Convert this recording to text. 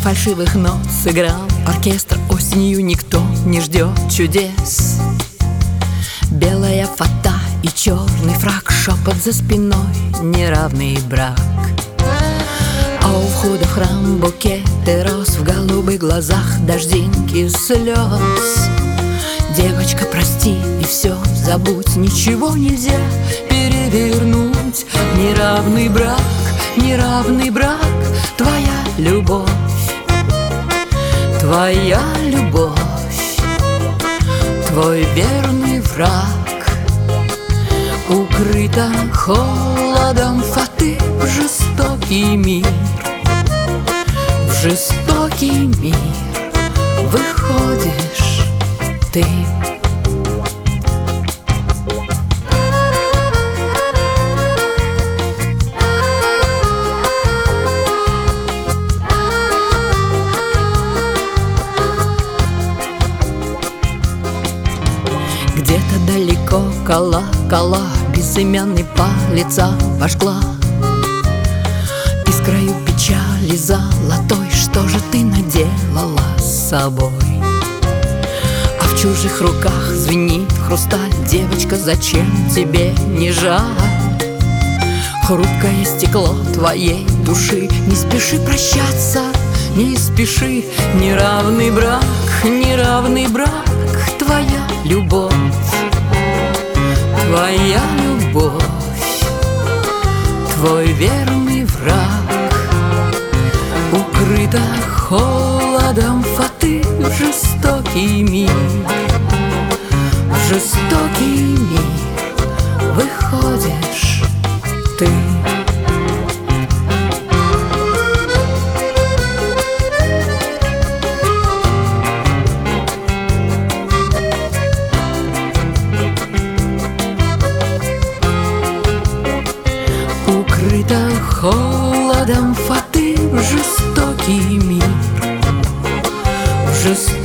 фальшивых нот сыграл оркестр. Осенью никто не ждет чудес. Белая фата и черный фрак, шепот за спиной, неравный брак. А у входа в храм букеты роз, в голубых глазах дождинки слез. Девочка, прости и все забудь, ничего нельзя перевернуть. Неравный брак, твоя любовь, твоя любовь, твой верный враг. Укрыта холодом фаты в жестокий мир, в жестокий мир выходишь ты. Где-то далеко колокола, безымянный палец обожгла. Искрою печали золотой, что же ты наделала с собой? А в чужих руках звенит хрусталь. Девочка, зачем тебе не жаль? Хрупкое стекло твоей души, не спеши прощаться, не спеши. Неравный брак, твоя любовь, твоя любовь, твой верный враг. Укрыта холодом фаты в жестокий мир, в жестокий мир выходишь ты. Укрыта холодом фаты в жестокий мир, в жестокий